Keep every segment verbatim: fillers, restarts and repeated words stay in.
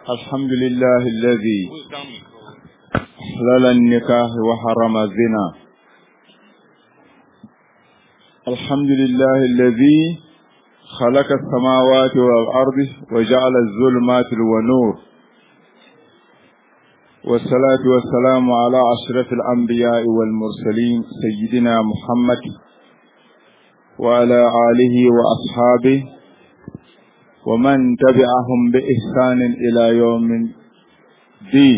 الحمد لله الذي حلل النكاح وحرم الزنا. الحمد لله الذي خلق السماوات والأرض وجعل الظلمات والنور، والصلاة والسلام على أشرف الأنبياء والمرسلين سيدنا محمد وعلى آله وأصحابه ومن تبعهم بإحسان إلى يوم الدين،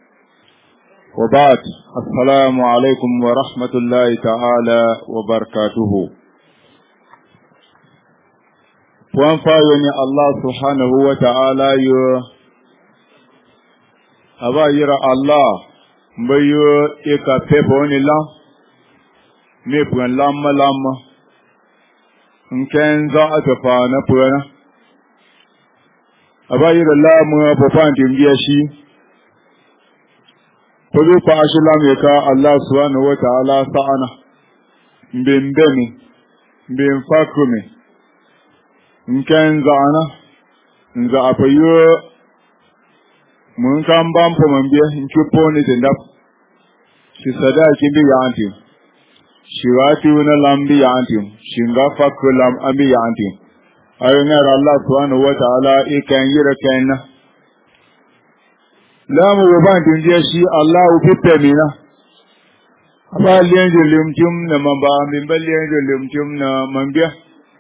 وبعد. السلام عليكم ورحمة الله تعالى وبركاته. وانفعني الله سبحانه وتعالى يو أبا يرى الله بيو إكا تبوني لا ميبون لما لما إن كان ذا أتفانا بونا أبا يرى الله مو بفان تنبيشي فلو فأشلام يكا الله سبحانه وتعالى سعنا بمبني بمفاكمي إن كان زعنا إن زعفيو من كان بامبو من بيه إن كيبوني تندب شسدا كيبي يانتيم شواتي ونلام بي يانتيم شنغا فاكو لام أبي يانتيم أيونا الله سبحانه وتعالى إكان يركينا لا مبان تنجيشي الله وبيبتمينا أبا لينجو لمتيم نمبا من بلينجو لمتيم نمبيه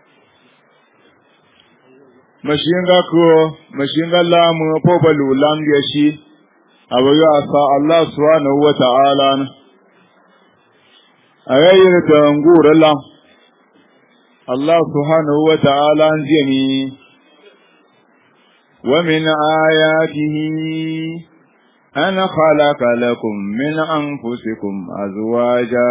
mashinga ko mashinga lamu pobalu lam yashi abayo asa Allah subhanahu wa ta'ala ayayir da ngura lam Allah subhanahu wa ta'ala jami wa min ayatihi an khalaqa lakum min anfusikum azwaja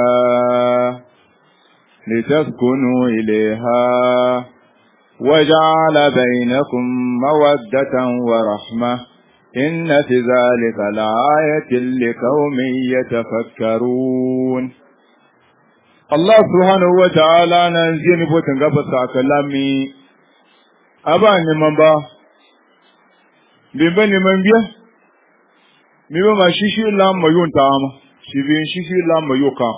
litaskunu ilayha وجعل بينكم مودة ورحمة إن في ذلك لآية لقوم يتفكرون. الله سبحانه وتعالى ننزل بوتنغبس كلامي أباني منبا بمبني منبيا مما شيشي لام ينتام شبين شيشي لام يوكا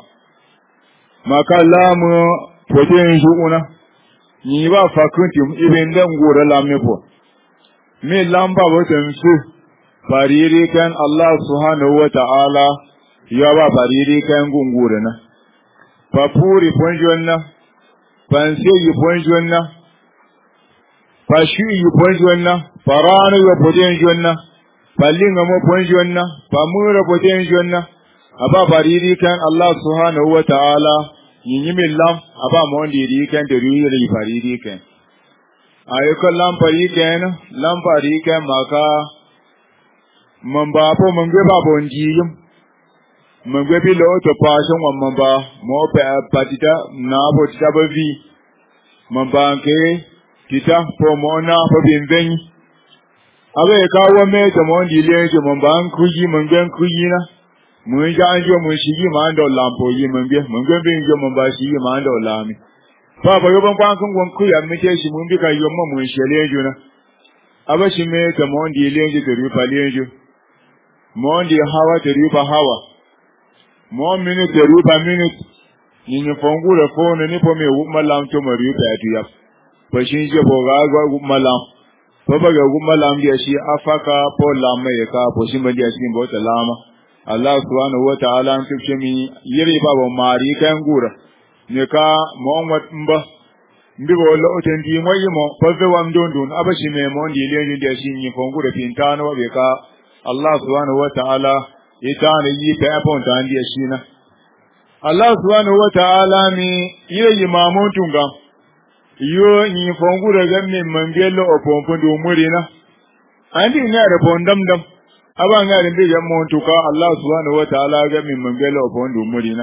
ما كلام فتين جؤنا ni ba fakunti ibin dan gora lamme po me lamba watan su fariri kan Allah subhanahu wa ta'ala ya ba fariri kan gungura na papuri ponjonna panse yi ponjonna pashi yi ponjonna parano yi ponjonna palinga mo ponjonna pamura ponjonna aba fariri kan Allah subhanahu wa ta'ala yinyimin lam aba mondi di kan de ruyi faridi kan ayuka lam pari kan lam pari kan maka mamba po mangwe ba bonji yum mangwe bi lo to passion wa mamba mo pe patita na bo tita ba vi mamba ke tita po mo na po binven abe ka wo me to mondi le to mamba kuyi mangwe kuyi na mun ja an jo mun shigi ma ando lampo yi mun bi mun gbe bi jo mun ba shigi ma ando lami fa ba yo ban kwan kun gon ku ya mi te shi mun bi ka yo mo mun shele jo na aba shi me ta mon di le jo to ri pa le jo mon di hawa to ri pa hawa mo minute to ri pa minute ni ni fongu le fo ni po me wu malam to mo ri pa tu ya pa shi je bo ga ga wu malam fa ba ga wu malam dia shi afaka po lamma ya ka po shi ma dia shi bo ta lama Allah subhanahu wa ta'ala an tuke mi yiri baba mari kan gura ne ka Muhammad mba ndigo lo otendi moyi mo faze wa ndondon abashi me mo ndi le ndi shi ni fongura pintano be ka Allah subhanahu wa ta'ala itane yi ta apon ta ndi shi na Allah subhanahu wa ta'ala mi yiri mamun tunga yo ni fongura gamme mangelo opompo do murina andi ne da bondam dam aba ngari mbi ya montuka Allah subhanahu wa ta'ala ga min mangelo opondo murina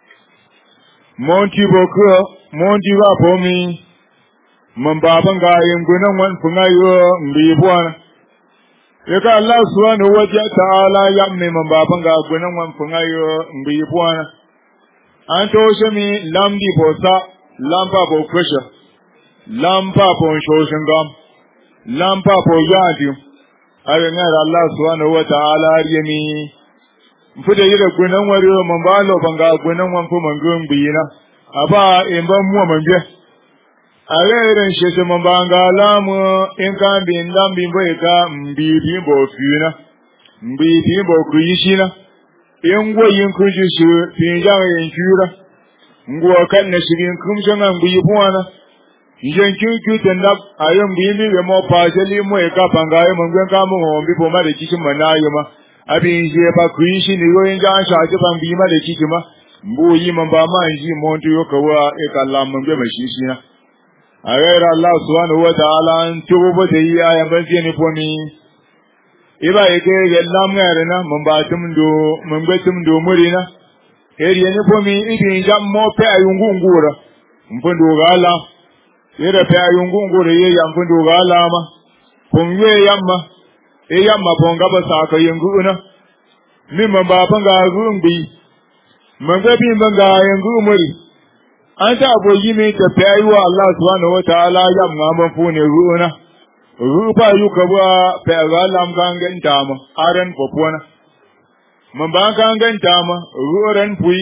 monti boko monti ba pomi mambaban ga yin gunan wan funga yo mbi bwana yaka Allah subhanahu wa ta'ala ya min mambaban ga gunan wan funga yo mbi bwana an to shemi lamdi bosa lamba bo kusha lamba bo shoshingam lampa po yadi ayo ngara Allah subhanahu wa ta'ala yemi mfude yire gunan wari man balo banga gunan wan fu man gun biyina aba in ban mu man je ayo irin sheshe man banga lamu in kan bin dan bin boy ka mbi bi bo fina mbi bi bo ku yishina in goyin ku ji shi tin jan yin kura ngo kan na shirin kum jangan bi buwana yen kin ku tanda ayo mbi mi be mo pa jeli mo e ka panga ayo man gwen ka mo mbi bo ma de kishin manayo ma abin je ba ku yi shi ne yoyin jan sha ji ban bi ma da kiki ma mbo yi man ba ma ji mo to yo ka wa e ka la man be ma shi shi na ayira Allah subhanahu wa ta'ala an tubo ba da yi ayan ban je ne ko ni iba yake ga lam ngare na man ba tum do man be tum do muri na eri ne ko mi idin jam mo pe ayungu ngura mpondo gala ere pe ayungu ngura ye yam mpondo gala ma pongwe yamma e yamma bonga ba sa ka yengu na mi man ba banga rumbi man ga bi banga yengu muri an ta bo yi mi ta fayi wa Allah subhanahu wa ta'ala yamma ban fu ne ruuna rupa yu ka ba fa ga lam kan ganta ma aran popona man ba kan ganta ma ruran pui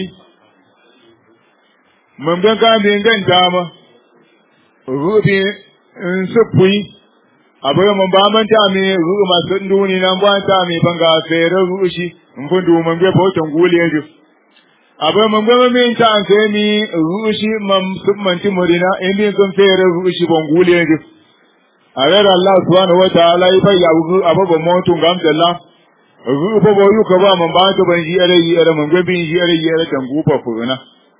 man ba kan bi ganta ma rubi in su pui abai mun ba man ta mi ru ma sun duni nan ba ta mi banga fere ru shi mun fundu mun ge botan gule ju abai mun ga min ta an sai mi ru shi mam sun man ti murina in bi sun fere ru shi bon gule ju ayar Allah subhanahu wa ta'ala yi bai ya ru ababa motun gam dalla ru bo bo yu ka ba mun ba ta ban ji are yi are mun ga bin ji are yi are tan gufa furuna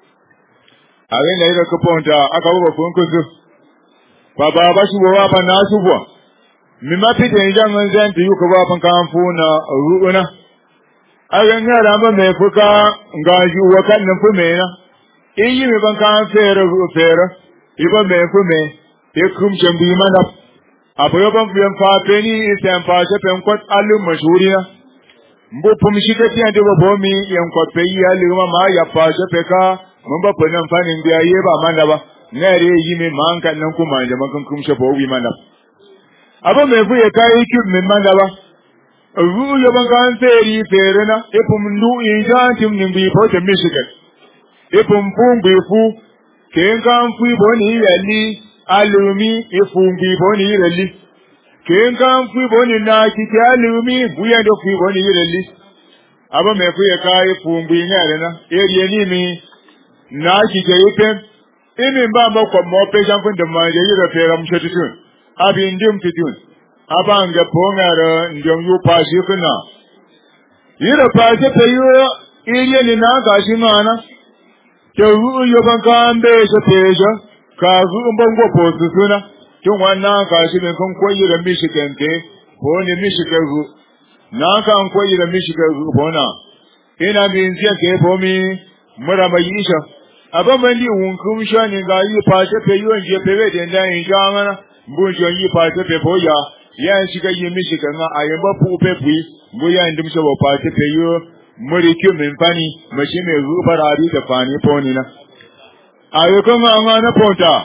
ayin da yake ponta aka ba fun ku ba ba ba shi ba ba na su bo mi ma fi den jan man zan ti yuko ba fan kan funa ruuna agan yara ma me fuka ga ju wa kan nan fu me na yi mi ban kan fere ru fere i ba me fu me e kum jan bi mana abu yo ban biyan fa pe ni isen fa se pen kwat alu mashuri na mbo pum shi ka tiyan de ba bo mi yan kwat pe yi alu ma ma ya fa se pe ka mun ba fa nan fa ni biya ye ba manda ba ngare yi mi man kan nan kuma da makan kum she bo wi mana aba me fu ye kai ki min manda ba ru yo ban kan feri fere na e pum ndu in jan tim nin bi po te Michigan e pum pum bi fu ken kan fu bo ni yali alumi e fu bi bo ni yali ken kan fu bo ni na ki ti alumi bu ya do fu bo ni yali aba me fu ye kai fu bi ngare na e ri ni mi na ki je yete e mi ba mo ko mo pe jan fu de ma je yira fere mu sheditun abi ndim tidun abanga pongara ndom yu pashi kuna yira pashi pe yu iriye ni na gashi mana ke ru yo ban kan be se peja ka ru mbongo posu suna tun wannan gashi ne kan koyi da Michigan ke ko ne Michigan ru na kan koyi da Michigan ru bona ina bin je ke bomi mura mai isha aban bandi wun kum shani ga yi pashi pe yu je pe be den dan in jamana bunjo yi pashi pe boya yan shiga yi Michigan na ayamba pu pe pu bu ya ndim so ba pashi pe yu muri ki min fani mashi me ru barari da fani poni na ayo ko ma ma na ponta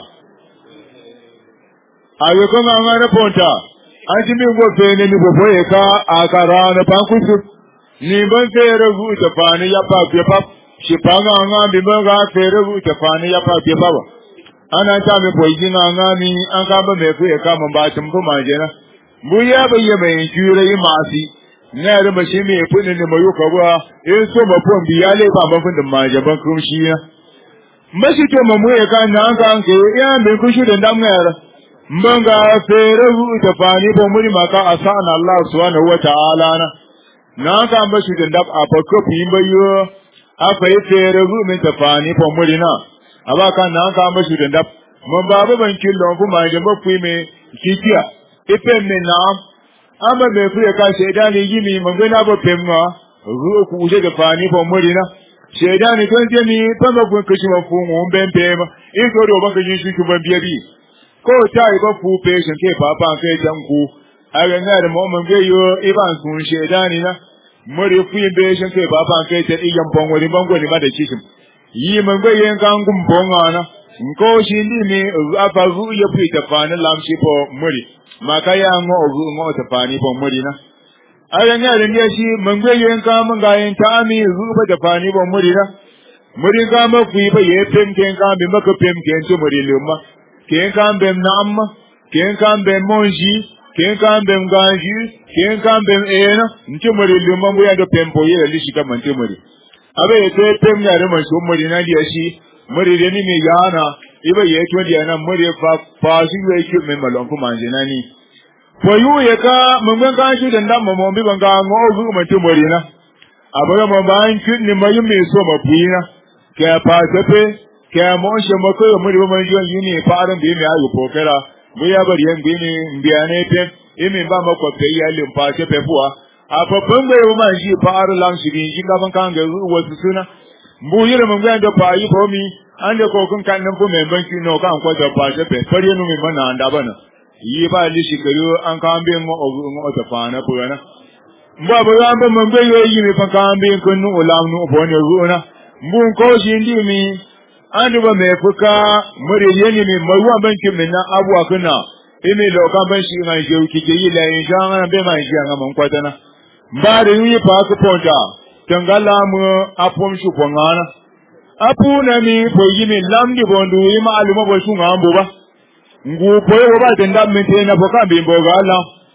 ayo ko ma ma na ponta an ji min go pe ne ni bo boye ka akara na pankusu ni ban fere ru da fani ya pa pe pa shi pa nga nga bi ban ga fere ru da fani ya pa pe pa ana ta me boyi nga nga ni an ka ba me ku e ka man ba tum ko ma je na bu ya ba ye mai jure yi masi na da mashi me fudin ne mayo ka ba in so ma fon bi ya le ba ma fudin ma je ban kun shi ya mashi to ma mu e ka na an ka an ke ya me ku shi da dam na ya mbanga fere ru da fani bo muri maka asana Allah subhanahu wa ta'ala na na ka mashi da dab a fa ko fi bayo a fa yi fere ru min ta fani bo muri na abaka na ka mashi da dab mun babu ban killon kuma je ba ku me kikiya ipe me na ama me ku ya ka shedani yimi mun ga na ba pemma ru ku je da fani bo muri na shedani ton je ni pa ma ku kishi ma fu mu ben pema in ko do ba ka yin shi ku ban biya bi ko ta yi ba fu pe shin ke papa ke jan ku a ga na da mu mun ga yo iban sun shedani na muri fu yin be shin ke papa ke ta iyan bon wani bango ni ma da kishin yi mun ga yin kan gum bon ana ko shi ni ne afa ru ya fi ta fani lamshi po muri maka ya ngo ogu ngo ta fani po muri na ayan ya rinja shi mangwe yen ka mun ga yin ta ami zuba da fani ba murina murin ga ma ku ba ye pem ken ka bi maka pem ken to muri lumma ken ka bem na amma ken ka bem monji ken ka bem ganji ken ka bem ena nti muri lumma bu ya do pem po ye li shi ka man ti muri abe ye te pem ya re man so muri na dia shi muri de ni mi yana iba ye to dia na muri fa fa shi ye ki me malon ku manje na ni for you ye ka mun ga shi da nan mo bi ban ga ngo zu ma ti muri na abara mo ban ki ni mayu me so ma puina ke pa tepe ke mo she mo ko muri ban jo yini fa aran bi me ayu pokera bu ya bari yan bi ni mbiane pe imi ba mo ko pe ya le pa tepe fuwa apa pangbe mo man ji fa aran lang shi bi ji ga ban kan ga wasu suna bu yire mun ga da pa yi ko mi ande ko kun kan nan fu me ban ki no kan ko da pa tepe fari nu mi mana anda bana yi ba li shi karo an kan be mo o ta fa na pu na mba ba ya ba man be yo yi mi fa kan be kun nu ulam nu bo ne ruona mbun ko shi ndi mi andu ba me fuka muri yeni mi mai wa ban ki min na abu akuna imi lo kan ban shi ngai je ki ke yi la yin jan an be mai ji an man kwata na ba da yi fa ku ponta tangala mu apom shu ko ngana apu na mi bo yi mi lamdi bondu yi ma aluma bo shu ngambo ba ngu po yo ba den da min te na bo kan bi bo ga la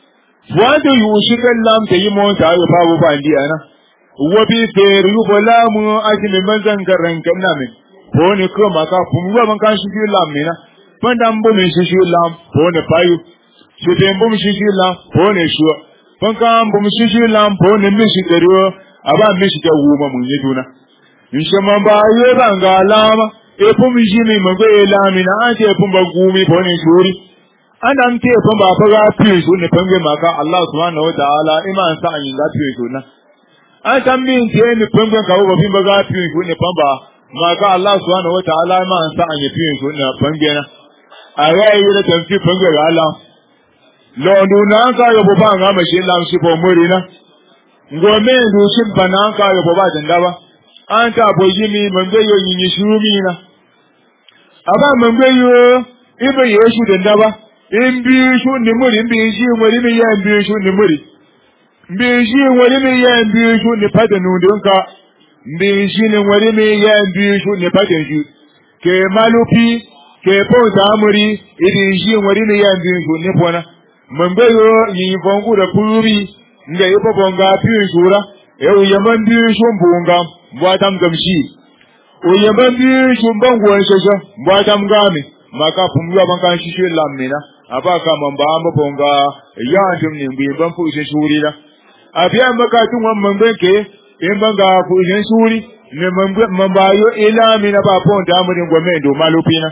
wanda yu shi kan lam te yi mo ta yo fa bo ba ndi ana wabi teru bola mu aji me manzan garan kamna me bone ko maka kumwa ban kan shi lam me na pandan bo me shi lam bone payu shi de bo me shi lam bone shu ban kan bo me shi lam bone me shi teru aba me shi ta wuma mun yi duna in sha man ba ye ban ga lama e bo me shi me mago e lam na ake bo ba gumi bone shuri anam te bo ba fa ga fi su ne pange maka Allah subhanahu wa ta'ala iman sa an yi ga fi su na an san min ce ni pembe ka wo bi baga pi ku ni pamba ma ka Allah subhanahu wa ta'ala ma an san an yi pi ku ni pembe na aya yi da tan fi pembe ga Allah lo ndu na ka yo ba nga ma shi lam shi po muri na ngo me ndu shi bana ka yo ba dan da ba an ta bo yi mi mangbe yo yin yi shuru mi na aba mangbe yo ibe ye shu dan da ba in bi shu ni muri in bi shi muri mi ya bi shu ni muri mbishi wani mai yayin biyu shi ne fata nudunka mbishi ne wani mai yayin biyu shi ne fata shi ke malufi ke fauta amuri idin shi wani mai yayin biyu shi ne fona mambayo yi fongu da kuri nga yi fafon ga fiye shura yau yaman biyu shi bunga buwatam gamshi o yaman biyu shi banguwan shasha buwatam gami maka funguwa bankan shi shi lamina abaka mamba mafonga ya antum ne bi ban fu shi shuri na abiya makatun wannan banke in banga ku ne suri ne mambayo ila mina ba ponta amurin gome do malupina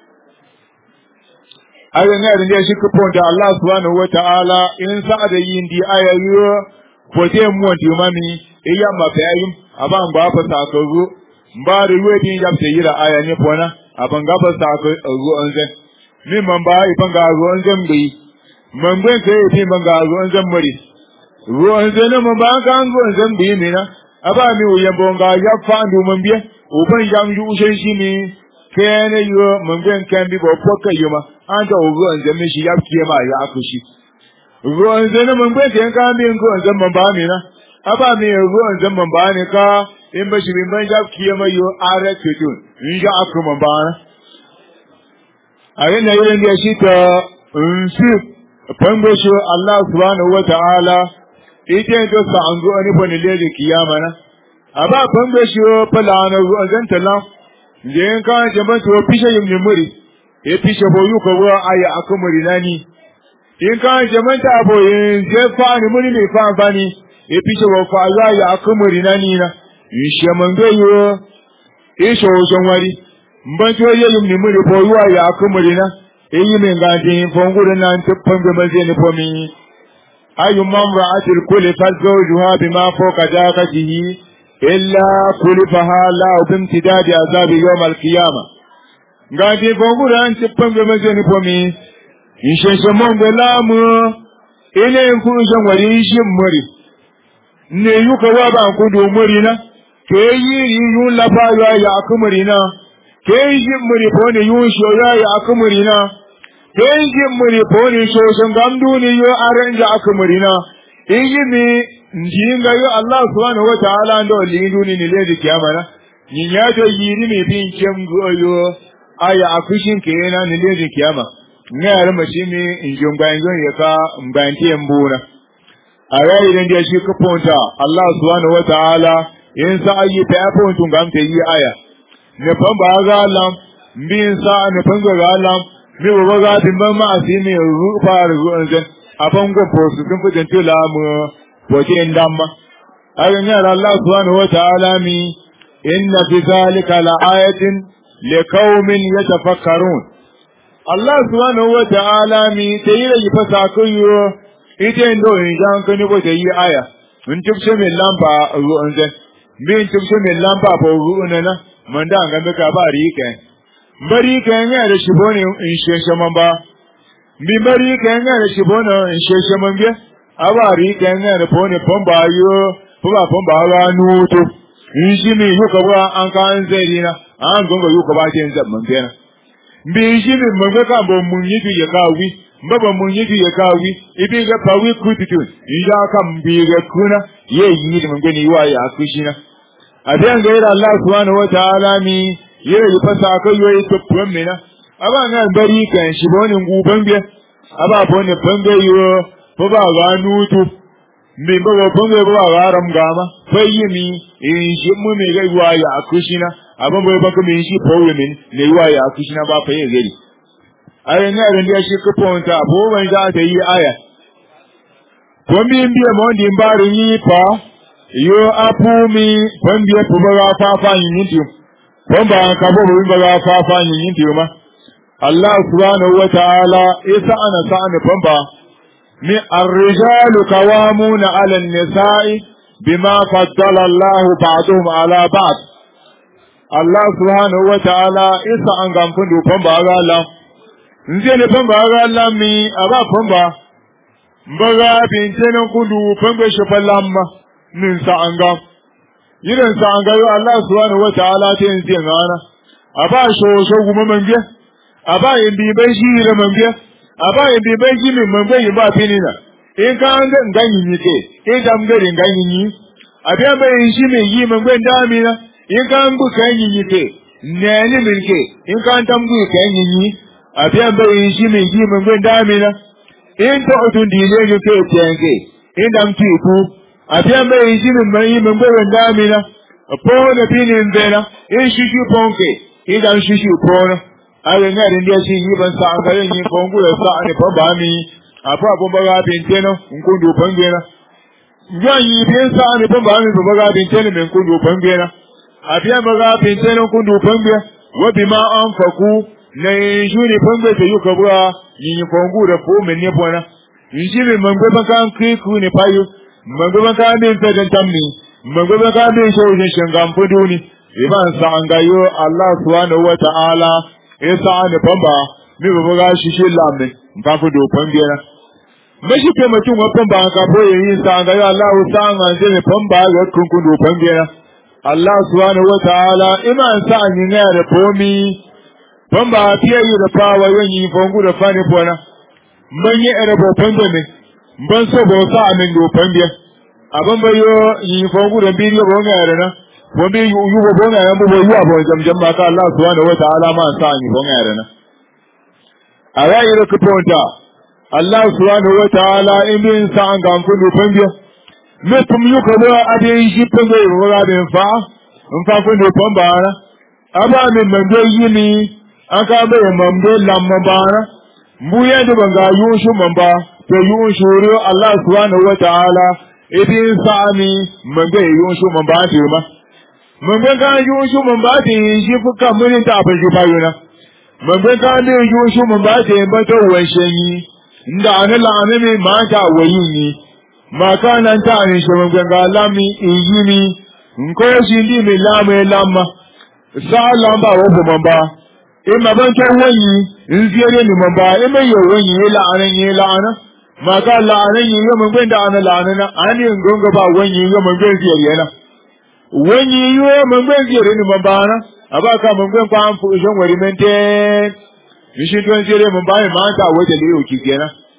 ayan ne da shi ku ponta Allah subhanahu wataala in sa da yin di ayayo ko te mu wanda mami iya mafayin aban ba fa ta ko zo ba da yodi ya ta yira aya ne pona aban ga fa ta ko zo anze ni mamba iban ga zo anze mbi mamben ke ti manga zo anze muri ruwan zane mun ba ka an ruwan zan bi mina aba mi uyan bonga ya fa ndu mun biye uban yang yu shen shi mi kene yo mun ben kan bi bo poka yuma an ta ruwan zan mi shi ya fiye ma ya akushi ruwan zane mun ben kan ka mi ruwan zan mun ba mina aba mi ruwan zan mun ba ne ka in ba shi bin ban ya fiye ma yo are tutun in ja aku mun ba na ayin na yin da shi ta unsi fango shi Allah subhanahu wa ta'ala ite to sa an zo ani bane lele kiyama na aba bango shi fala na zan tala je ka jaban to fishe yin muri e fishe boyu ko wa aya akumuri nani in ka jaban ta boye je fa ni muri ne fa bani e fishe wa fa ya akumuri nani na in she mango yo e sho jonwari mban to ye yin ni muri boyu ya akumuri na e yi men ga din fongure nan to pango maze ni pomi أي امرأة كلف زوجها بما فوق طاقته إلا كلفها لا بامتداد عذاب يوم القيامة. غادي فوقو أن تبقى بمزين فمي إن شمون بلام إلى ينكوشن وليش مري نيوك وابا كدو مرينا كي يون لفا يا أكمرينا كي يمري فوني يون شو يا أكمرينا Kenji muri poni shoshin gamdu ni yo aranja aka murina iyimi njinga yo Allah subhanahu wa ta'ala ndo lindu ni nilezi kiyama na nyinyato yiri mi bin kemgo yo aya akushin kena nilezi kiyama ngara mashimi injongba injon yaka mbanti mbuna ayayi ndia shi kaponta Allah subhanahu wa ta'ala in sa ayi ta apontu ngamte yi aya ne pamba ga lam mbin sa ne panga ga lam mi wo ga timba ma asimi rupa ruanzen apongo posu kumpu tentula mu boje ndamma ayanya Allah subhanahu wa ta'ala mi inna fi zalika la ayatin liqaumin yatafakkarun Allah subhanahu wa ta'ala mi tayira yi fasa kuyo ite ndo injan kani bo tayi aya mun tubshe min lamba ruanzen bin tubshe min lamba bo ruunana manda ngamba ka ba rike bari kan ya da shibone in sheshe man ba bi bari kan ya da shibone in sheshe man biya abari kan ya da pone pomba yo pomba pomba ra nuto in shi mi yuka ba an kan zerina an gongo yuka ba tin zaman biya bi shi mi man ka bo mun yi ya kawi baba mun yi ya kawi ibi ga pawi kutitu in ya kan bi ga kuna ye yi mun gani wa ya kushina adan ga Allah subhanahu wa ta'ala mi yere yi fasa kai yoyi to promena aba nga bari kan shi bonin guban biya aba bone bambe yo ko ba ga nutu mi ba ba bambe ba ga ram gama sai yimi in shi mu me ga wa ya akushina aba ba ba kuma shi powe min ne wa ya akushina ba fa yin gari ayi ne ran da shi ko ponta bo ban ga ta yi aya ko mi biya mo din bari yi pa yo apu mi bambe ko ba fa fa yin yin wanda ka bo mun ba fa fa yin yin ma Allah subhanahu wa ta'ala isa ana sa'ani bamba mi ar-rijalu qawamuna 'ala an-nisa'i bima faddala Allah ba'dahum 'ala ba'd Allah subhanahu wa ta'ala isa an gamfun do bamba ga Allah nje ne bamba ga Allah mi aba bamba mbaga bin tenan kudu bamba shi fallamma nin sa an gam yiran sa an gayo Allah subhanahu wa ta'ala ta yin zin ana aba sho sho guma mange aba yin bi bai shi da mange aba yin bi bai shi min mange yi ba finina in ka an ga ganyi ni ke in da mun ga ganyi ni abiya bai shi min yi mange da amina in ka an bu kan yi ke ne ni min ke in ka an tam bu kan yi ni abiya bai shi min yi mange da amina in to otun di ne ke ke in da mu ku abiya mai shi min mai min gwaran damina po na pinin zena in shi shi ponke idan shi shi pona ayi ne rin dia shi yi ban sa an garin yi pongu da sa ne fa ba mi afa abun ba ga bin teno in kun do pangena yan yi bin sa ne fa ba mi ba ga bin teno min kun do pangena abiya ba ga bin teno kun do pangena wa bima anfaku ne juni pangbe te yuka bua yi pongu da po min ne bona in shi min man ba kan ki ku ne payu mangoban ka min fedan tammi mangoban ka min shawjin shangam fuduni iban sa an gayo Allah subhanahu wa ta'ala isa ne bamba mi ba ga shi shi lamme ba fudu pambiyana mashi ke mutum wa bamba ka boye yin sa an gayo Allah sa an je ne bamba ga kun kun do pambiyana Allah subhanahu wa ta'ala iman sa an yin ya da pomi bamba fiye yi da fawa yin fongu da fani bona manye ere bo pambiyana ban so bo sa amin do pambiyana aban bayo yi fongu da bidiyo bo ngare na bo bi yu yu bo ngare bo bo yu abo jamjam ma ka Allah subhanahu wa ta'ala ma sa yi bo ngare na ara yi ko ponta Allah subhanahu wa ta'ala in bin sa an ga kun do pambiya me tum yu ko ba ade yi pambe bo ga ben fa in fa kun do pamba na aba min man do yi ni aka ba man do lamma ba na mu ya da banga yu shu man ba to yu shuru Allah subhanahu wa ta'ala idin sami manga yun shu man ba ti ma manga ka yun shu man ba ti shi fuka mun ta fa shi bayuna manga ka ne yun shu man ba ti ba to wan shenyi inda ana la ana me ma ta wayi ni ma ka nan ta ni shi manga ga lami yini in ko shi ndi me lama lama sa lamba wo bo man ba e ma ban ta wayi in ziyare ni man ba e me yo wayi la ana ni la ana maka la'anan yi yaman gwen da ana la'anan an yin gonga ba wani yaman gwen ziyar yana wani yaman gwen ziyar ni man bana abaka man gwen kwa an fu shan wari mente mishi tuwan ziyar man bayan ma ta waje da yau ki kenan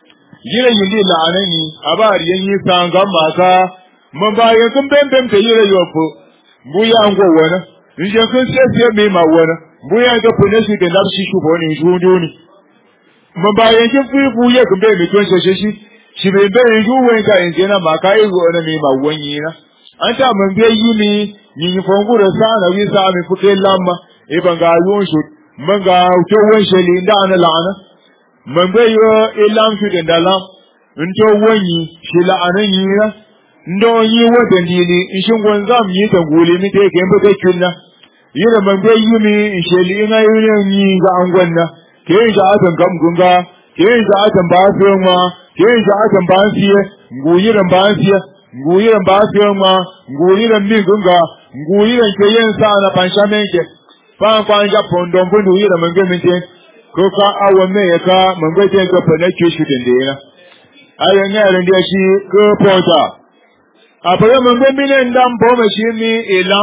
yira yindi la'anani abari yanyi sanga maka man bayan kun bembem ta yira yofu buya ngo wana nje kun sai me ma wana buya ga fune shi da nafsi shi ko ne judo ni man bayan kin fi buya kun be mi ton sheshe shi shi be be juwen ka inje na maka yi go na me ma wanyi na an ta man be yi ni ni fongura sa na wi sa mi fuke lamma e banga yon shi man ga to wan sheli inda ana la'ana man be yo ilam shi da dalam into wanyi shi la'anan yi na ndo yi wata dini in shin gwanzam yi ta gole mi te ke mba take na yira man be yi mi in sheli ina yi ni ga angon na ke ga atan gam gunga ke ga atan ba su ma ke ga atan ba siye nguyiran ba siye nguyiran ba siye ma nguyiran mi gunga nguyiran ke yin sa na panshamen ke fa kwa ja pondon bundu yira man be mi te ko ka awan me ya ka man be te ga fa na ke shi din na ayan ya ran da shi ko ponta abaga mangbe mine ndam boma shimi ila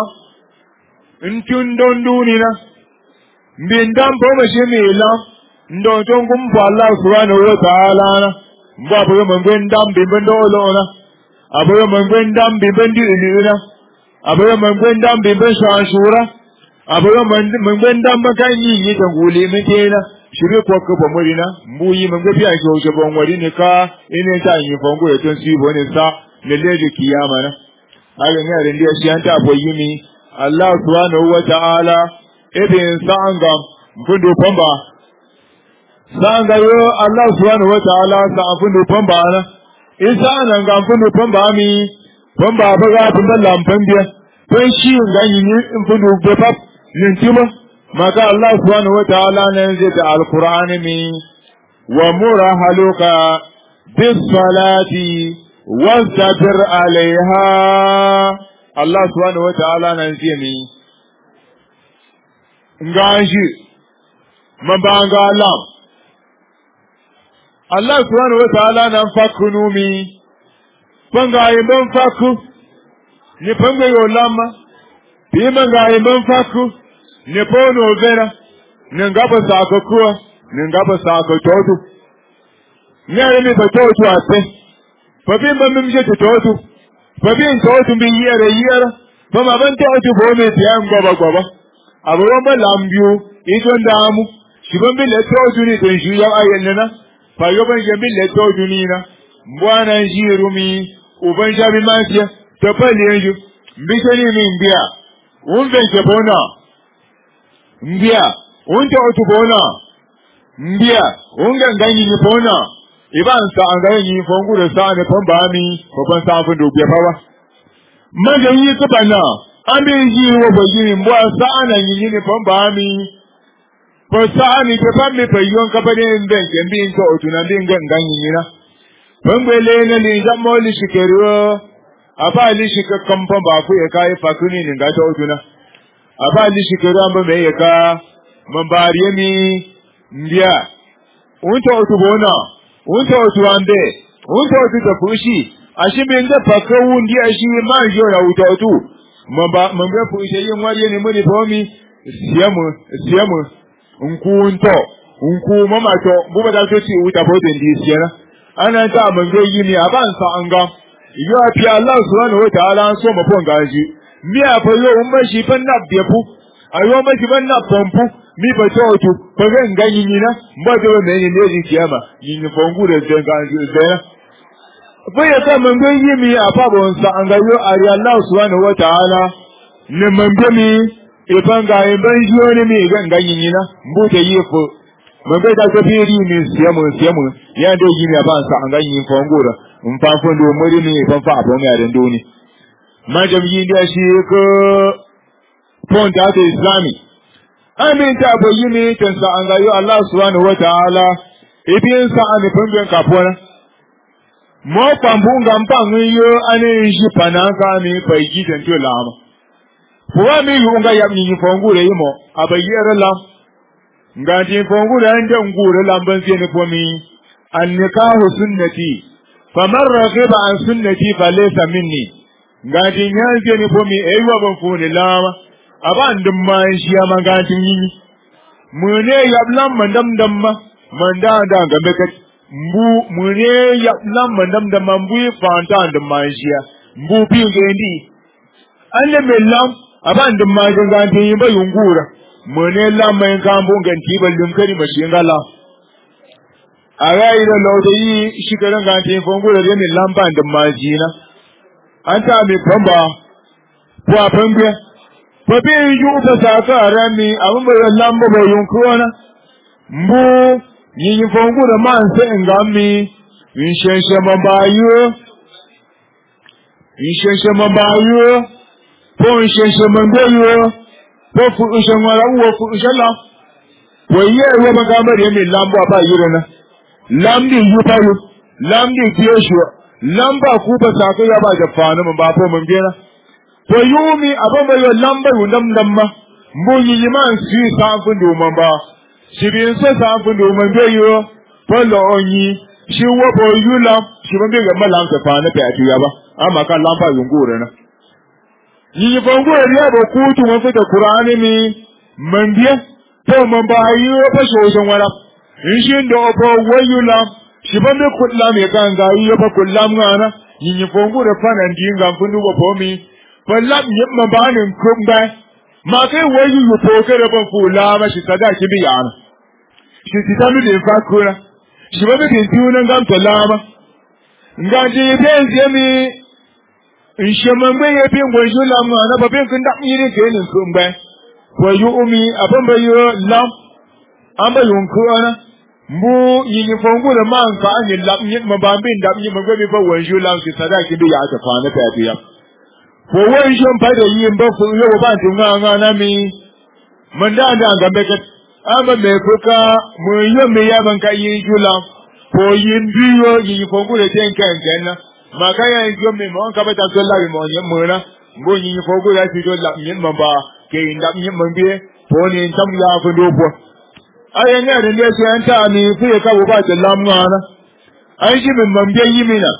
ntundon dunina mbi ndam boma shimi ila ndo tongum bo Allah subhanahu wa ta'ala na mba abaga mangbe ndam bibendo olona abaga mangbe ndam bibendi ilina abaga mangbe ndam biben shashura abaga mangbe ndam makanyi ni tanguli mitena shiri ko ko bomorina mbuyi mangbe pia jojo bomori ne ka ine ta yin fongo e ton si bone sa leleje kiyama na haka ne ran da shi an ta boyi mi Allah subhanahu wa ta'ala ibn sa'anga fundu pamba sa'anga yo Allah subhanahu wa ta'ala sa fundu pamba na isa nan ga fundu pamba mi pamba ba ga tun da lampan biya don shi ga yin fundu befa nin timo maka Allah subhanahu wa ta'ala nan zai ta alqur'ani mi wa murahaluka bis salati wastabir alaiha Allah subhanahu wa ta'ala nan zai mi ngaji mabanga Allah Allah subhanahu wa ta'ala nan fakunu mi panga imban faku ni panga yo lama bi manga imban faku ni pono vera ni ngaba sako kuwa ni ngaba sako totu nyare mi ba totu ate fabin ban mimje ta totu fabin totu bi yere yere fama ban totu bo me tiyan goba goba abuwan ba lambiyo idon damu shi ban bi le totu ni don shi ya ayyana fa yo ban je bi le totu ni na mbwana njirumi uban jabi masiya to pali enju mbisani mi mbia unve ke bona mbia unta otu bona mbia unga nganyi ni bona iban sa an ga yin fongu da sa ne fon ba mi ko ban sa fun do biya fa maga yi su bana an bi yi wo ba yi mbo sa ana yi ni fon ba mi ko sa ni ke fa mi fa yon ka ba de mbe ke mbi to otu na mbi ngan yi na ban gwele ne ni da mo li shikeru aba li shike kampan ba ku ya kai fa kuni ni ga to otu na aba li shikeru an ba me ya ka man bariye mi ndiya unto otu bona unto otu ande unto otu da fushi ashi bin da fakawu ndi ashi man jo na uto otu mamba mamba fushi yin wariye ne muni fomi siyamu siyamu unkunto unku mama to buba da to ci uta bodin di siyana ana ta manzo yi ni aban sa anga yo afi Allah subhanahu wa ta'ala so ma fon gaji mi afa yo umma shi fan na befu ayo ma shi fan na pompu mi ba to otu ko ga nganyi ni na mba to me ni ne di kiyama yin fongu da ga gaji da baya ta manzo yi mi afa bon sa anga yo ari Allah subhanahu wa ta'ala ne manzo mi e banga e ban yo ne mi ga nganyi ni na mbu ta yi fo manzo da ko firi ni siyamu siyamu ya da yi mi afa sa anga yin fongu da in fa fo do muri ni fa fa abon ya da doni majam yi da shi ko ponta ta islami amin ta bayi ne tan sa an ga yo Allah subhanahu wa ta'ala ibin sa an fungen kafona mo pambunga mpangu yo ane shi panaka mi faiji tan to lama kuwa mi yunga ya mi fongure yimo abayere la ngati fongure ande ngure lamban sai ne komi an nikahu sunnati faman raghiba an sunnati falaysa minni ngati nyanze ne komi eywa ban fune lama aban dum man shi ya magatin yi mune yablan mandam damma manda da gambe ka mbu mune ya lam mandam da mambu fanta da majiya mbu bi gendi alle melam aban da majin ganti ba yungura mune lam mai kambu ganti ballum kari mashi ngala agai da lodi shikaran ganti fongura da min lamban da majina anta mi pamba ko apangwe ko bi yu ta saka rami abun ba lamba ba yunkuna mbu yin fongura man sai ngami in shenshe mabayo in shenshe mabayo ko in shenshe mandayo ko fu shanwara uwa fu shala waye wa magamar yamin lamba ba yirana lamdi yutayo lamdi kiyesho lamba ku ba saka ya ba da fanu mun ba ko mun gena to yumi abin bayo lamba yundam damma mbu yi man si sanfun do man ba sibin se sanfun do man bayo polo onyi shi wo bo yula shi ban ga malam ta fanu ta atiya ba amma kan lamba yungure na yi fangure ya ba ku tu mun fita qur'ani mi man biya to man ba yi ba shoshin wala in shi do bo wayula shi ban be kullam ya kan ga yi ba kullam ngana yi fangure fanan dinga fundu bo mi fallam yimma banin kumba ma kai wayu yu poke da ban kula ma shi sada ki biyana shi ti tanu da fakura shi ba bin tunan gam talama ngaji ben yemi in shi man bai bin gwanju lamma na ba bin kun da yiri ke nin kumba wayu umi aban bayo lam amba yun kuana mu yin fongu da man ka an yi lam yimma ban bin da yimma gabe ba gwanju lam shi sada ki biya ta fa na ta biya ko wai shan fada yin ba ku yau ba tun ga ga na mi mun da da ga beket amma me kuka mu yi me ya ban kai yin jula ko yin biyo yi ko ku da ten kan kan ma ka ya yi me mon ka ba ta sallah mo yin mu na bo yi ko ku ya ti jolla yin man ba ke inda yin man biye ko ne tam ya ku do ko ai ne da ne sai an ta ni ku ya ka ba ta lamma na ai ji min man biye yi mina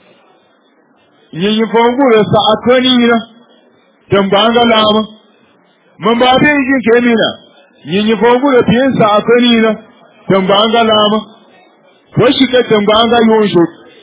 yin fongure sa akoni na tambanga lama mamba be yin kemina yin fongure piyen sa akoni na tambanga lama washi ka tambanga yonsho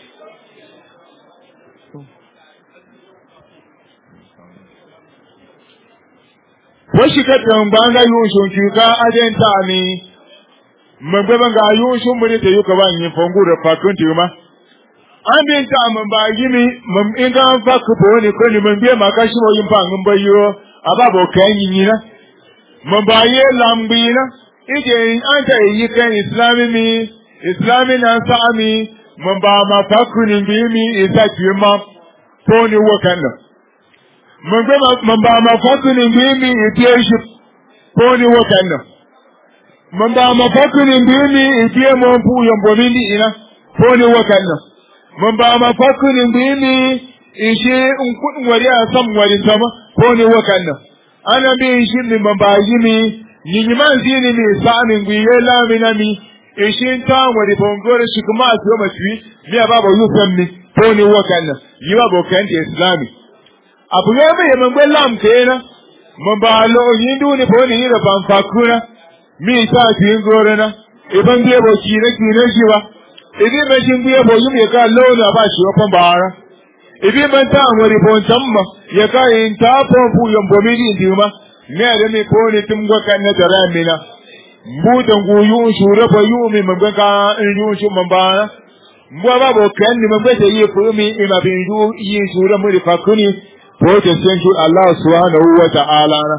washi ka tambanga yonsho kika ajenta ni mababa ga yonsho mun da yuka ban yin fongure fakunti ma an bin ta mun ba yimi mun in ga fa ku bo ne ko ni mun biye ma ka shi mo yin fa ngin bayo ababo kan yin na mun ba ye lambi na ije an ta yi kan islami mi islami na sa mi mun ba ma fa ku ni bi mi isa ki ma ko ni wo kan na mun ba mun ba ma fa ku ni bi mi ite shi ko ni wo kan na mun ba ma fa ku ni bi mi ite mo fu yon bo mi ina ko ni wo kan na mun ba ma fakunin bini ishe in kudin wari a san wari sama ko ne wakan nan ana bi shi min man ba yi mi yin man zini mi samin gwiye lamina mi ishe ta wari bongore shi kuma a tuwa mafi ni ba ba yufan mi ko ne wakan nan yi ba bokan da islami abu ya mai man gwen lam ke na man ba lo yin duni ko ne yi da ban fakuna mi ta tin gore na iban biye bo ki na ki na shi ba ibi me jin biye bo yum ye ka lona ba shi opan bara ibi man ta wori bon tamma ye ka in ta po fu yom bo mi di ndima me da me ko ne tum go kan na tara mina mu dan gu yu shure bo yu mi man ka in yu shu man bara mu ba bo kan ni man ba ta yi fu mi e ma bin yu yi shure mu ri fa kuni ko ta sen ju Allah subhanahu wa ta'ala na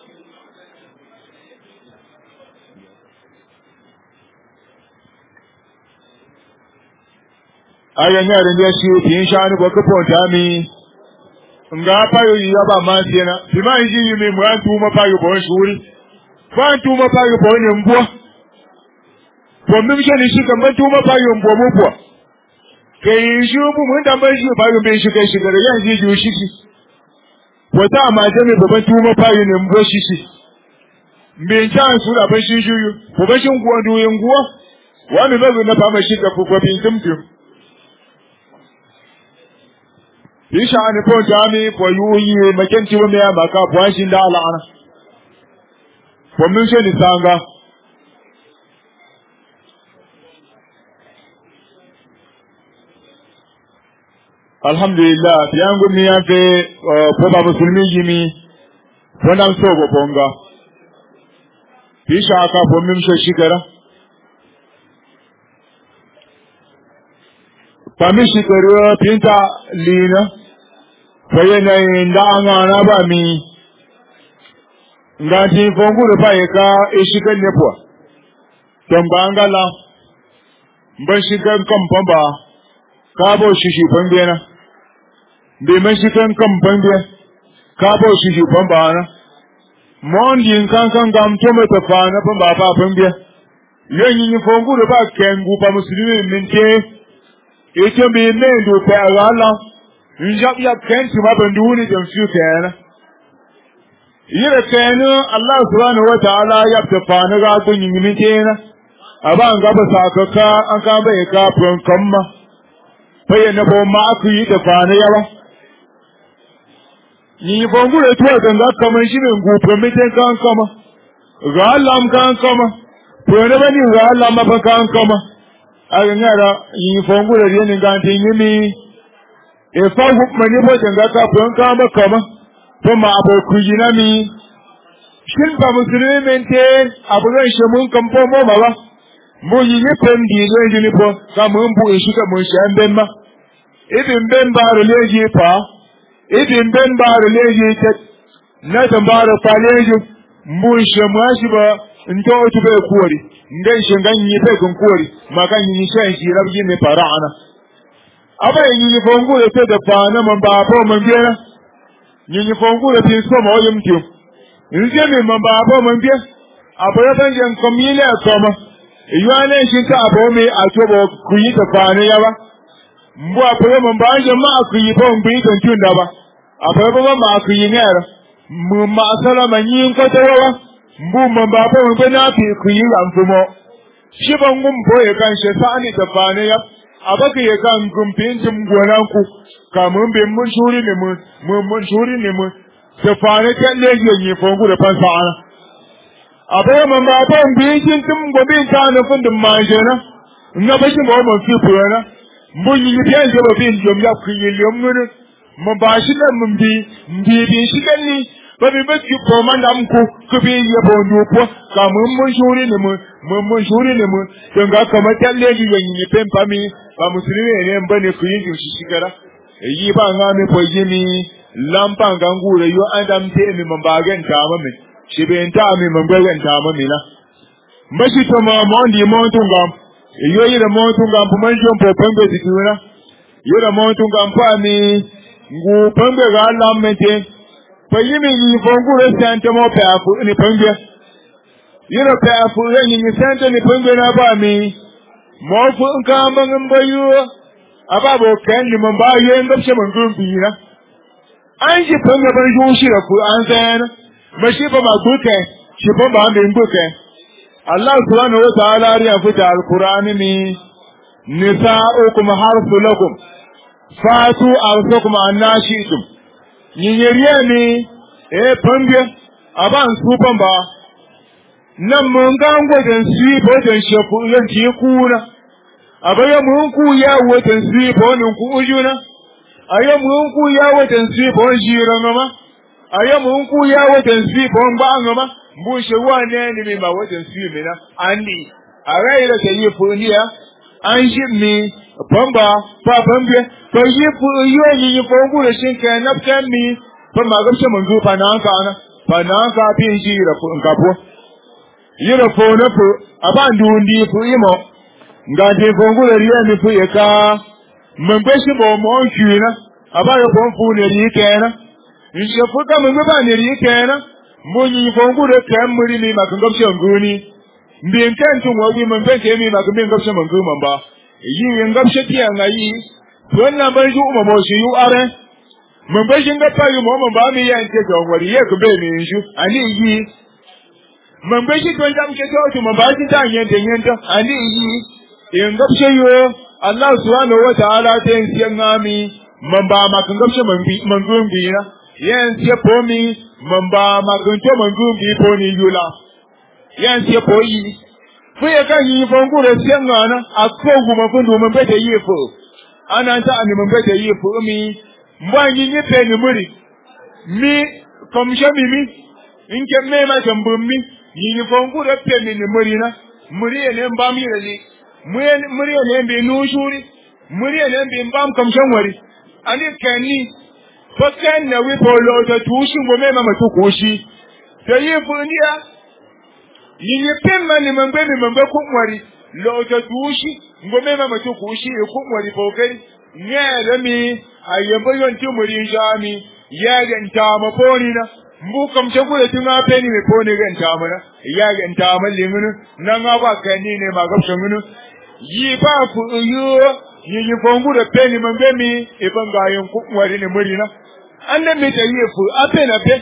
ayan yaran da shi tin shanu ko ko ponta mi nga payo ya ba ma tiena ti ma yi mi mu an tu ma payo bo shuri fa tu ma payo bo ne mbo ko mi mi ni shi kan ba tu ma payo mbo mo ko ke yi ju bu mun da ba shi payo be shi kai shi gare yan ji ju shi shi ko ta ma je mi ba tu ma payo ne mbo shi shi me jan su da ba shi ju ko ba shin ko du yin guwa wa mi ba na fa ma shi ka ko bin tumtum Isha ani po jami po yuyi makenti wame ya maka po anshin da ala'ana. Po min she ni sanga. alhamdulillah yangu mi yafe ko ba musulmi yimi wannan so go bonga bisha ka bo mim so shikara pami shikara pinta lina fayena inda angana ba mi ngati fongu de paeka ishikan nepwa tombangala mbashikan kampamba kabo shishi pangena be mashikan kampamba kabo shishi pambana mondi nkankan gam tome tafana pamba pa pambia yenyi ni fongu de ba kengu pa muslimi mente eto be mendo pa ala njap ya kenti mabanduni jamsu kana yira kanu Allah subhanahu wa ta'ala ya tafana ga kun yin mitena aba an gaba sakaka an ka bai ka fon kamma bayyana bo ma ku yi tafana yawa ni bongu da tuwa ganga kaman shi ne gu prometen kan kama ga Allah am kan kama to ne bani ga Allah ma ban kan kama a ngara ni bongu da ne ga tin yimi e fa hukma ne bo ganga ka fon kama kama to ma aboku yinami shin ba musulmin te abugan shi mun kampo mo ba mun yi pen di le jini po ka mun bu shi ka mun shan ben ma idin ben ba le ji pa idin ben ba le ji ta na ta ba ra pa le ji mun shi ma shi ba ndo tu be kuori ngai shi ngan yi pe kun kuori ma kan yi shan shi rabji ne fara'ana aba yi fongu te da fa na man ba po man biya nyinyi fongu da tin so mo yim tiu nje mi mamba abo mbie abora banje nkomile akoma yuane shinta abo mi atobo kuyi ta fane yawa mbu abora mamba anje ma akuyi bo mbi to tunda ba abora ba ma akuyi ngara mu ma sala manyin ko tawa mbu mamba abo mbe na fi kuyi amfumo shi ban ngum boye kan she sani ta fane ya abaka ye kan gumpin tum gonanku kamun bin mun shuri ne mun mun shuri ne mun da fare ta ne yin fongu da fansa ana abai man ba ban bijin tum gobe ta na fundin majena na bashi ba mun fi fura mun yi biyan da ba bin jom ya kun yi lem mun mun ba shi nan mun bi bi bi shi kan ni ba bi ba ki ko man da ku ku bi ya bon du ko kamun mun shuri ne mun mun shuri ne mun don ga kamar ta ne yin yi pen fami ba musulmi ne bane ku yin shi shigara yi ba nga mi ko yimi lampa ngangure yo andam te mi mambagen ta mami shi be nta mi mambagen ta mami na mbashi to ma mondi montu ngam yo yi da montu ngam pu man jom po pembe tikuna yo da montu ngam pa mi ngu pembe ga lammente pa yimi ni fongure sante mo pe afu ni pembe yo da pe afu ni ni sante ni pembe na ba mi mo fu ngam ngam bayu ababo kan ni mamba yen da she man gumbi na an ji fanga ban ju shi da ku an san ba shi ba ma duke shi ba ba min duke Allah subhanahu wa ta'ala ya fita alqur'ani ni nisa'ukum harfu lakum fatu arzukum annashitum yinyeriye ni e pange aban su ban ba nan mun ga ngwajen shi bojen shefu yan ji kuna abaya mun ku ya wajen shi bonin ku ujuna ayo mun ku ya wajen shi bon jira ngama ayo mun ku ya wajen shi bon ba ngama bu she wane ni mi ma wajen shi mi na andi arai da ke yi funiya an shi mi bamba pa bambe to yi fu yo ni yi fongu da shin ka na kan mi fa ma gamshe mun zu fa nan ka na fa nan ka bin jira fu in ka fu yira fu na fu aban du ndi fu imo ngade fongu da riya mi fu ya ka mun be shi bo mo na abayo bon fu ne ri kena in she fu ka mun ba ne ri kena mun yi fongu da kan muri mi ma kan gamshe nguni mbin kan tun wa wi mun be ke mi ma kan bin gamshe mun man ba yi yin gamshe ti an ayi to na ban ju mo mo shi yu are mun be shin ga pa yu mo mun ba mi yan ke ga wari ye ku be mi ju ani yi mun be shi to jam ke to mun ba shi ta yen de yen to ani yi in gamshe yu Allah subhanahu wa ta'ala ta yin siyan ngami man ba makan gamshe man gumbi na yan siya po mi man ba makan to man gumbi po ni yula yan siya po yi fu ya kan yi fongu da siyan ngana a ko guma fundu man bete yi fo ana ta ani mun bata yi fu mi mbanyi ni pe ni muri mi komsha mi mi inke me ma tambum mi ni ni fongu da pe ni muri na muri ne mba mi rali muri ne be nu shuri muri ne be mbam komshan wari ani kani fakan na wi polo ta tushi ngome ma matu kushi tayi fu ndia ni ni pe ma ni mbe ni mbe ku wari lo ta tushi ngome ma matu kushi ku wari pokari nyere mi ayembo yonti muri jami yaga ntama poni na mbukam chakule tunga peni me poni ga ntama na yaga ntama lingunu nanga ba kani ne ma gapsho ngunu yi ba fu yu yi yi fongu da peni mangemi e banga yin ku wari ne muri na anda me ta yi fu apena pe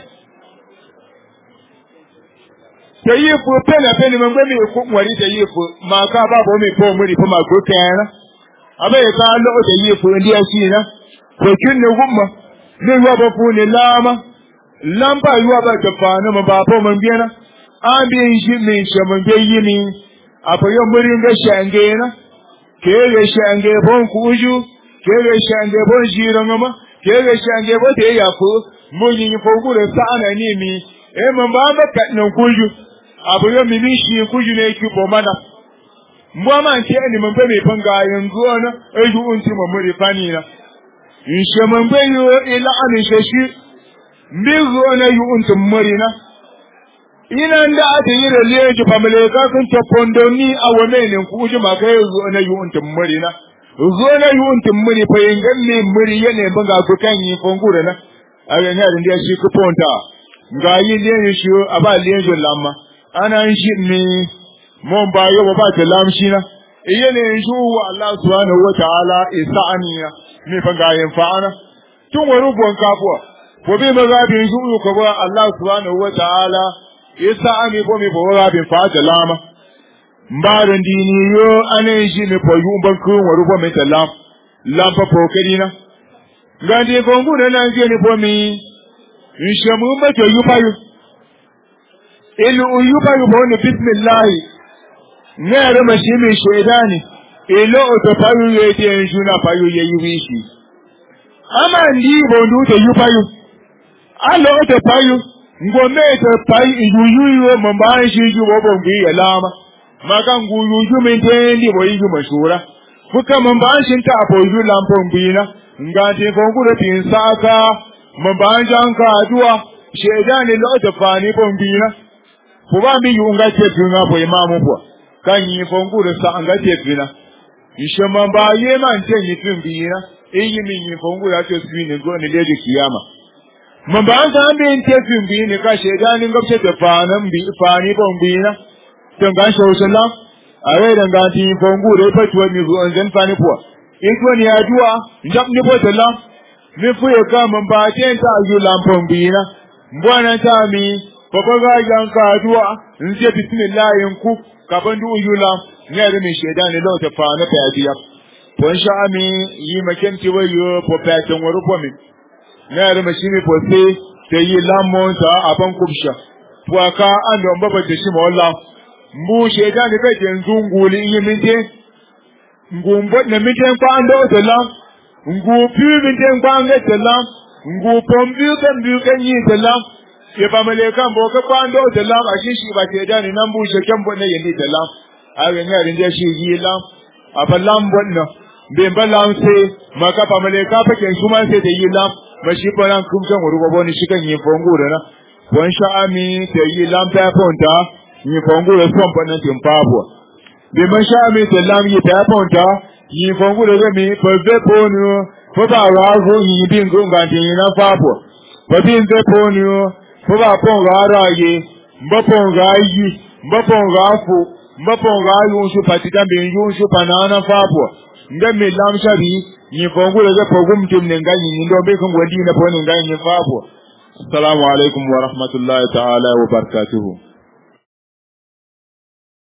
ta yi fu pena peni mangemi ku wari ta yi fu ma ka ba bo me po muri po ma ko kana abe ka lo da yi fu ndi asina ko kinne gumma ne wa ba fu ne lama lamba yuwa ba ta fana ma ba po man biena an bi shi min shaman be yi min afa yo muri ga shange na ke ga shange bon kuju ke ga shange bon jiro ngama ke ga shange bo te ya fu mun yi fo gure sa ana ni mi e man ba ba ka nan kuju afa yo mi mi shi kuju ne ki bo mana mwa man ke ni man be me fanga yanzu na e ju unti mo muri fani na in shaman be yo ila an shashi mbizu na yu unti muri na ina nda ata yi da leji famile ka kun ta pondoni a wane ne ku ji ma kai zo na yu unti muri na zo na yu unti muri fa yin ganne muri yana banga ku kan yi fongura na a ga ne da shi ku ponta ga yi ne shi a ba leji lamma ana shi ne mon ba yo ba ta lamshi na iya ne shi wa Allah subhanahu wa ta'ala isa'aniya me fanga yin fa'ana tun wani gon kafuwa ko bi magabin shi ko ba Allah subhanahu wa ta'ala isa ami bo mi bo rabin fa da lama mbaran dini yo anen shi mi po yu ban ku waru bo mi talam lam pa po kedina ngandi ko ngu na ngi ni bo mi inshamu ma to yu payu ilu yu payu bo ni bismillah ne ra ma shi mi shedani ilo to payu ye ti en juna payu ye yu wishi ama ndi bo ndu to yu payu alo to payu ngome to pai iyuyuyo mambanshi ju bobo ngi alama maka nguyuyu mentendi bo yu mashura fuka mambanshi ta bo yu lampo mbina ngati ko ngure tinsaka mambanjan ka adua shedani lo to fani bo mbina fuba mi yu ngate tunga bo imamu bo kanyi bo ngure sa ngate bina ishe mambaye man tenyi tumbina eyi mi nyi bo ngure ato swini go ni ledi kiyama mamba an san bin tefin bi ne ka shedani gabce da fanan bi fani bon bi na dan ga shi sallam are dan ga ti fongu re fatuwa mi zuwan zan fani kuwa in ko ni aduwa ndab ni bo sallam mi fu ya ka mamba ten ta yu lampon bi na mbwana ta mi baba ga yan ka aduwa in ce bismillah in ku ka ban du yu lam ne re mi shedani lo ta fana ta adiya ko insha ami yi maken ti wayo po patin waru po mi na yare mashini fote ta yi lamon ta aban kubsha tuwaka an da mbaba da shi mawalla mbu sheda ne bai da zunguli yi minke ngumbo na minke kwa an da wata lam ngu piu minke kwa an da lam ngu pombiu kan biu kan yi da lam ya ba maleka mbo ka kwa an da wata lam a shi shi ba sheda ne nan bu sheken bo na yi da lam a ga ne yarin da shi yi lam a ba lam bo na be ba lam sai maka ba maleka fa ken kuma sai da yi lam mashi baran kum kan wuri gobo ni shikan yin fongo da na wan sha'ami ta yi lampa fonta yin fongo da son fa nan tin papo be man sha'ami ta lam yi ta fonta yin fongo da ga mi fa ze ponu fa ba ra zo yi bin go ga tin na papo fa bin ze ponu fa ba pon ga ra yi mba pon ga yi mba pon ga fu mba pon ga yu su patita be yu su panana papo ngam me lam shabi ni fongu da ko gumtum ne ganyi ni do be kan wadi na foni ganyi fafo assalamu alaikum wa rahmatullahi ta'ala wa barakatuh